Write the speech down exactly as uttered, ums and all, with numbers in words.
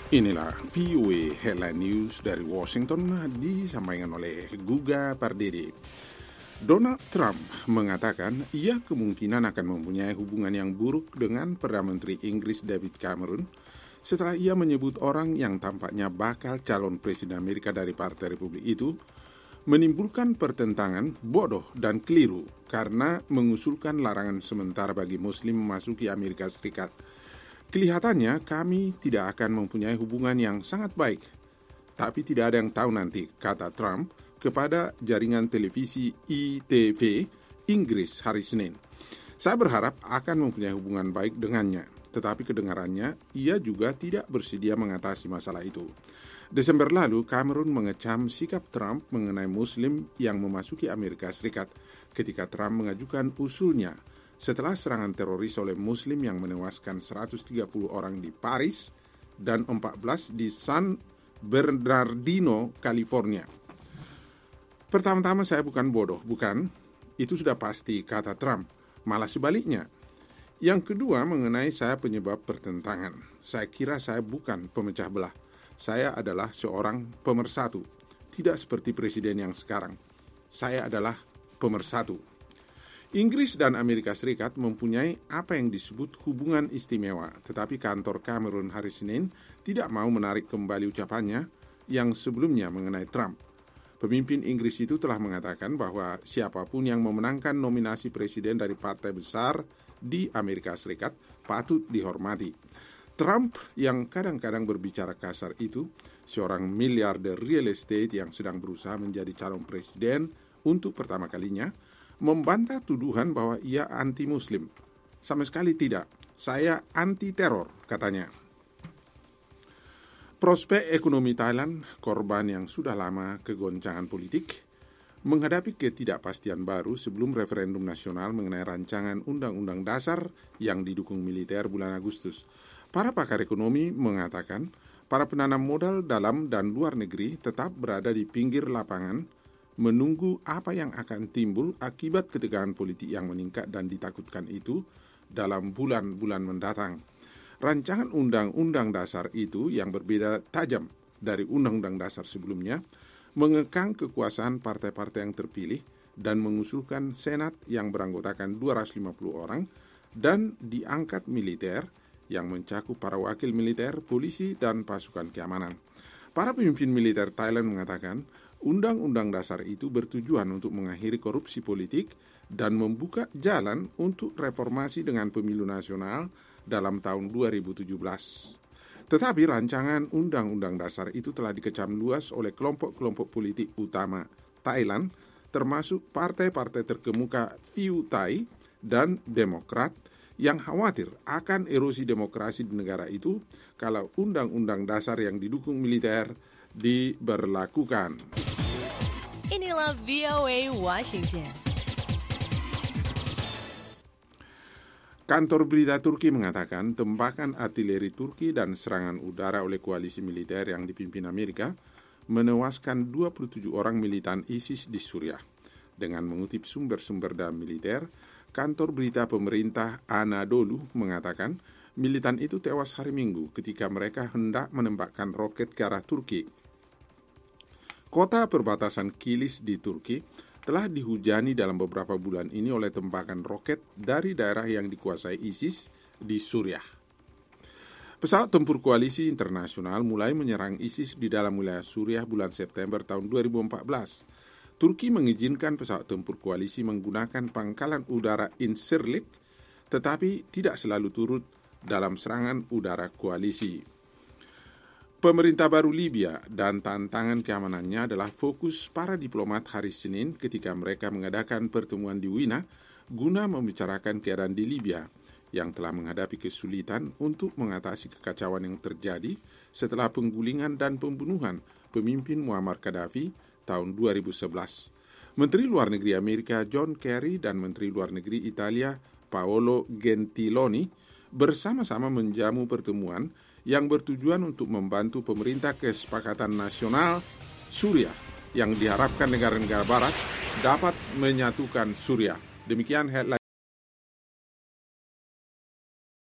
Inilah V O A Headline News dari Washington disampaikan oleh Guga Pardede. Donald Trump mengatakan ia kemungkinan akan mempunyai hubungan yang buruk dengan Perdana Menteri Inggris David Cameron setelah ia menyebut orang yang tampaknya bakal calon presiden Amerika dari Partai Republik itu menimbulkan pertentangan bodoh dan keliru karena mengusulkan larangan sementara bagi Muslim memasuki Amerika Serikat. Kelihatannya kami tidak akan mempunyai hubungan yang sangat baik, tapi tidak ada yang tahu nanti, kata Trump kepada jaringan televisi I T V Inggris hari Senin. Saya berharap akan mempunyai hubungan baik dengannya, tetapi kedengarannya ia juga tidak bersedia mengatasi masalah itu. Desember lalu, Cameron mengecam sikap Trump mengenai Muslim yang memasuki Amerika Serikat ketika Trump mengajukan usulnya setelah serangan teroris oleh Muslim yang menewaskan seratus tiga puluh orang di Paris dan empat belas di San Bernardino, California. Pertama-tama saya bukan bodoh, bukan? Itu sudah pasti, kata Trump. Malah sebaliknya. Yang kedua mengenai saya penyebab pertentangan. Saya kira saya bukan pemecah belah. Saya adalah seorang pemersatu. Tidak seperti presiden yang sekarang. Saya adalah pemersatu. Inggris dan Amerika Serikat mempunyai apa yang disebut hubungan istimewa, tetapi kantor Cameron hari Senin tidak mau menarik kembali ucapannya yang sebelumnya mengenai Trump. Pemimpin Inggris itu telah mengatakan bahwa siapapun yang memenangkan nominasi presiden dari partai besar di Amerika Serikat patut dihormati. Trump yang kadang-kadang berbicara kasar itu, seorang miliarder real estate yang sedang berusaha menjadi calon presiden untuk pertama kalinya, membantah tuduhan bahwa ia anti-Muslim. Sama sekali tidak. Saya anti-teror, katanya. Prospek ekonomi Thailand, korban yang sudah lama kegoncangan politik, menghadapi ketidakpastian baru sebelum referendum nasional mengenai rancangan Undang-Undang Dasar yang didukung militer bulan Agustus. Para pakar ekonomi mengatakan, para penanam modal dalam dan luar negeri tetap berada di pinggir lapangan menunggu apa yang akan timbul akibat ketegangan politik yang meningkat dan ditakutkan itu dalam bulan-bulan mendatang. Rancangan Undang-Undang Dasar itu yang berbeda tajam dari Undang-Undang Dasar sebelumnya, mengekang kekuasaan partai-partai yang terpilih dan mengusulkan Senat yang beranggotakan dua ratus lima puluh orang dan diangkat militer yang mencakup para wakil militer, polisi, dan pasukan keamanan. Para pemimpin militer Thailand mengatakan, Undang-Undang Dasar itu bertujuan untuk mengakhiri korupsi politik dan membuka jalan untuk reformasi dengan pemilu nasional dalam tahun dua ribu tujuh belas. Tetapi rancangan Undang-Undang Dasar itu telah dikecam luas oleh kelompok-kelompok politik utama Thailand, termasuk partai-partai terkemuka Pheu Thai dan Demokrat, yang khawatir akan erosi demokrasi di negara itu kalau Undang-Undang Dasar yang didukung militer diberlakukan. Inilah V O A Washington. Kantor berita Turki mengatakan tembakan artileri Turki dan serangan udara oleh koalisi militer yang dipimpin Amerika menewaskan dua puluh tujuh orang militan ISIS di Suriah. Dengan mengutip sumber-sumber dalam militer, kantor berita pemerintah Anadolu mengatakan militan itu tewas hari Minggu ketika mereka hendak menembakkan roket ke arah Turki. Kota perbatasan Kilis di Turki telah dihujani dalam beberapa bulan ini oleh tembakan roket dari daerah yang dikuasai ISIS di Suriah. Pesawat tempur koalisi internasional mulai menyerang ISIS di dalam wilayah Suriah bulan September tahun dua ribu empat belas. Turki mengizinkan pesawat tempur koalisi menggunakan pangkalan udara Incirlik, tetapi tidak selalu turut dalam serangan udara koalisi. Pemerintah baru Libya dan tantangan keamanannya adalah fokus para diplomat hari Senin ketika mereka mengadakan pertemuan di Wina guna membicarakan keadaan di Libya yang telah menghadapi kesulitan untuk mengatasi kekacauan yang terjadi setelah penggulingan dan pembunuhan pemimpin Muammar Gaddafi tahun dua ribu sebelas. Menteri Luar Negeri Amerika John Kerry dan Menteri Luar Negeri Italia Paolo Gentiloni bersama-sama menjamu pertemuan yang bertujuan untuk membantu pemerintah kesepakatan nasional Suriah yang diharapkan negara-negara barat dapat menyatukan Suriah. Demikian headline